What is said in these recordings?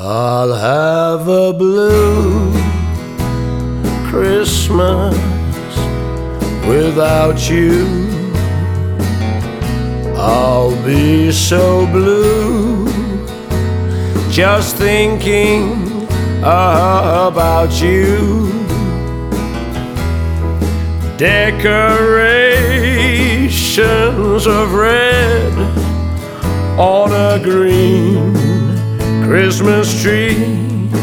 I'll have a blue Christmas without you. I'll be so blue just thinking about you. Decorations of red on a green Christmas tree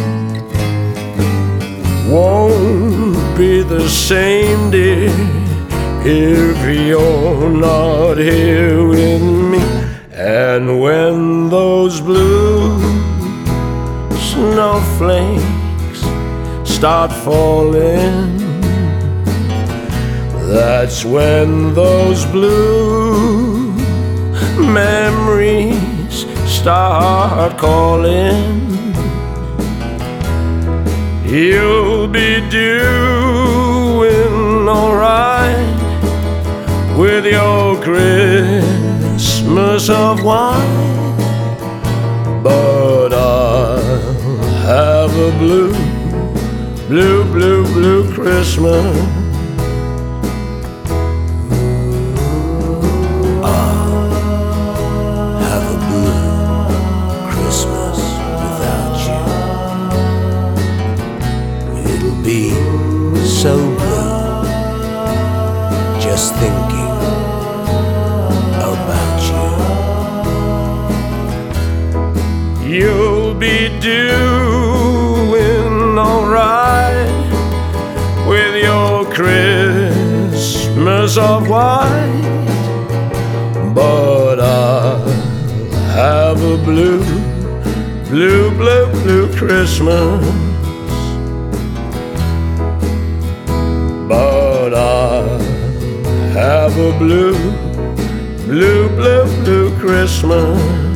won't be the same, dear, if you're not here with me. And when those blue snowflakes start falling, that's when those blue memories start calling. You'll be doing alright with your Christmas of wine, but I'll have a blue, blue, blue, blue Christmas. Be so blue just thinking about you. You'll be doing alright with your Christmas of white, but I'll have a blue, blue, blue, blue Christmas. But I'll have a blue, blue, blue, blue Christmas.